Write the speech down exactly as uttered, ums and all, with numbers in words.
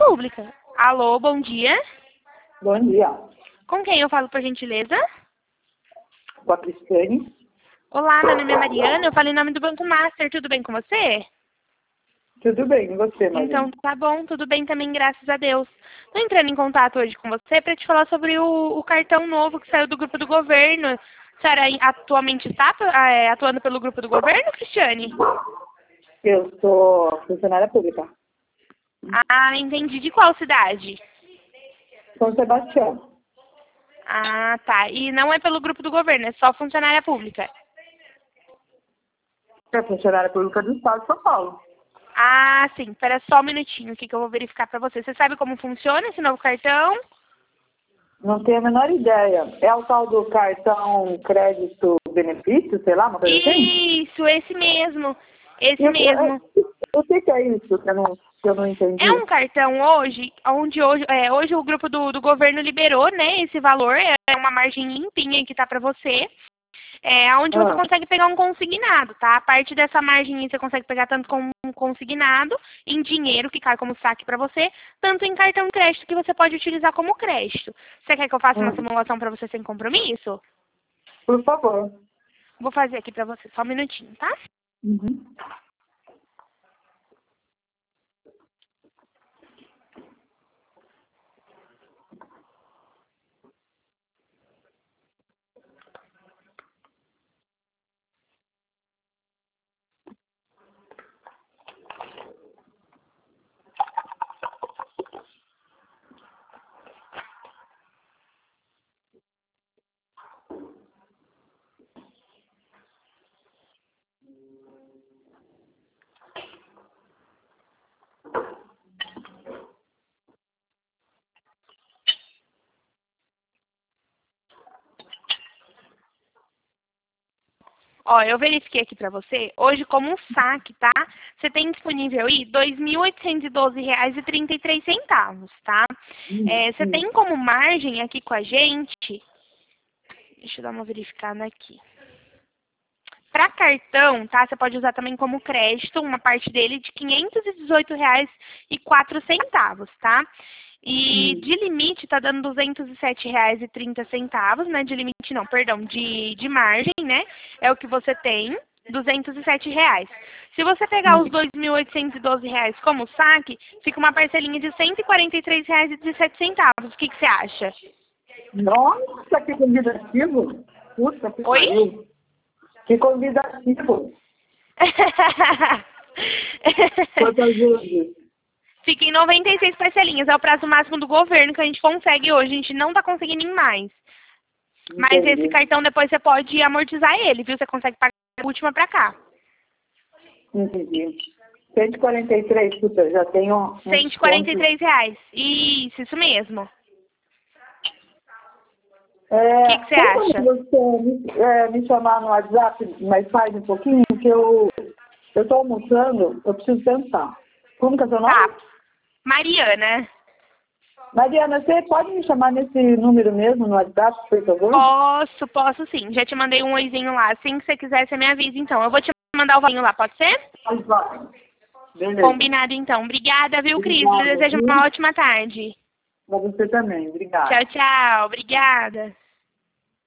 pública. Alô, bom dia. Bom dia. Com quem eu falo, por gentileza? Com a Cristiane. Olá, meu nome é Mariana, eu falo em nome do Banco Master, tudo bem com você? Tudo bem, e você, Mariana? Então, tá bom, tudo bem também, graças a Deus. Tô entrando em contato hoje com você para te falar sobre o, o cartão novo que saiu do grupo do governo. A senhora atualmente está é, atuando pelo grupo do governo, Cristiane? Eu sou funcionária pública. Ah, entendi. De qual cidade? São Sebastião. Ah, tá. E não é pelo grupo do governo, é só funcionária pública. É funcionária pública do Estado de São Paulo. Ah, sim. Espera só um minutinho aqui que eu vou verificar para você. Você sabe como funciona esse novo cartão? Não tenho a menor ideia. É o tal do cartão crédito benefício, sei lá, uma coisa assim? Isso, esse mesmo. Esse Eu, mesmo. eu, eu sei que é isso, que eu não, que eu não entendi. É um cartão hoje, onde hoje, é, hoje o grupo do, do governo liberou, né, esse valor, é uma margem limpinha que tá para você, é, onde você Ah. consegue pegar um consignado, tá? A parte dessa margem aí você consegue pegar tanto como um consignado, em dinheiro, que cai como saque para você, tanto em cartão de crédito, que você pode utilizar como crédito. Você quer que eu faça uma Hum. simulação para você sem compromisso? Por favor. Vou fazer aqui para você, só um minutinho, tá? Uhum. Ó, eu verifiquei aqui pra você, hoje como um saque, tá? Você tem disponível aí dois mil oitocentos e doze reais e trinta e três centavos, tá? É, você tem como margem aqui com a gente, deixa eu dar uma verificada aqui. Para cartão, tá? Você pode usar também como crédito, uma parte dele de quinhentos e dezoito reais e quatro centavos, tá? E Hum. de limite tá dando duzentos e sete reais e trinta centavos, né? De limite não, perdão, de, de margem, né? É o que você tem, duzentos e sete reais. Se você pegar os dois mil oitocentos e doze reais como saque, fica uma parcelinha de cento e quarenta e três reais e dezessete centavos. O que, que você acha? Nossa, que convidativo. Puta que Oi? pariu. Que convidativo. Quantas vezes? Fica em noventa e seis parcelinhas. É o prazo máximo do governo que a gente consegue hoje. A gente não tá conseguindo em mais. Mas Entendi. esse cartão depois você pode amortizar ele, viu? Você consegue pagar a última pra cá. Entendi. cento e quarenta e três, puta, já tenho um cento e quarenta e três reais. Isso, isso mesmo. É, O que, que você tem acha? como você me, é, me chamar no WhatsApp, mas faz um pouquinho, que eu eu tô almoçando, eu preciso pensar. Como que é seu nome? Tá. Mariana. Mariana, você pode me chamar nesse número mesmo no WhatsApp, por favor? Posso, posso sim. Já te mandei um oizinho lá. Assim que você quiser, você me avisa então. Eu vou te mandar o voinho lá, pode ser? Pode, vai. Beleza. Combinado então. Obrigada, viu, Cris? Eu Obrigada, desejo viu? uma ótima tarde. Pra você também, obrigada. Tchau, tchau. Obrigada.